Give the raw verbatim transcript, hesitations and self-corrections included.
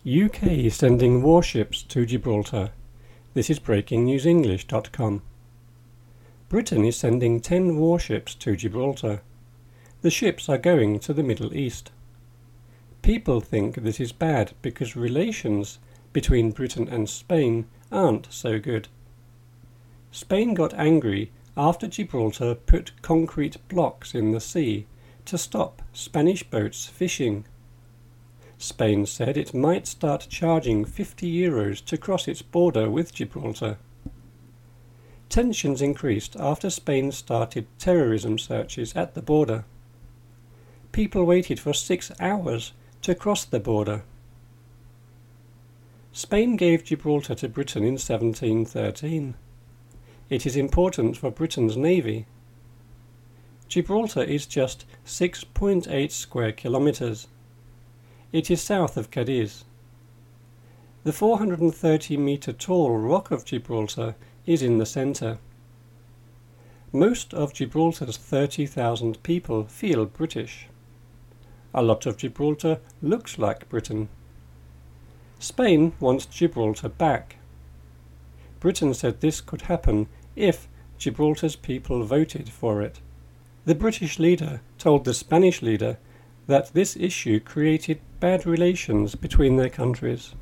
U K sending warships to Gibraltar. This is breaking news english dot com. Britain is sending ten warships to Gibraltar. The ships are going to the Middle East. People think this is bad because relations between Britain and Spain aren't so good. Spain got angry after Gibraltar put concrete blocks in the sea to stop Spanish boats fishing. Spain said it might start charging fifty euros to cross its border with Gibraltar. Tensions increased after Spain started terrorism searches at the border. People waited for six hours to cross the border. Spain gave Gibraltar to Britain in seventeen thirteen. It is important for Britain's navy. Gibraltar is just six point eight square kilometres. It is south of Cadiz. The four hundred thirty metre tall Rock of Gibraltar is in the centre. Most of Gibraltar's thirty thousand people feel British. A lot of Gibraltar looks like Britain. Spain wants Gibraltar back. Britain said this could happen if Gibraltar's people voted for it. The British leader told the Spanish leader that this issue created bad relations between their countries.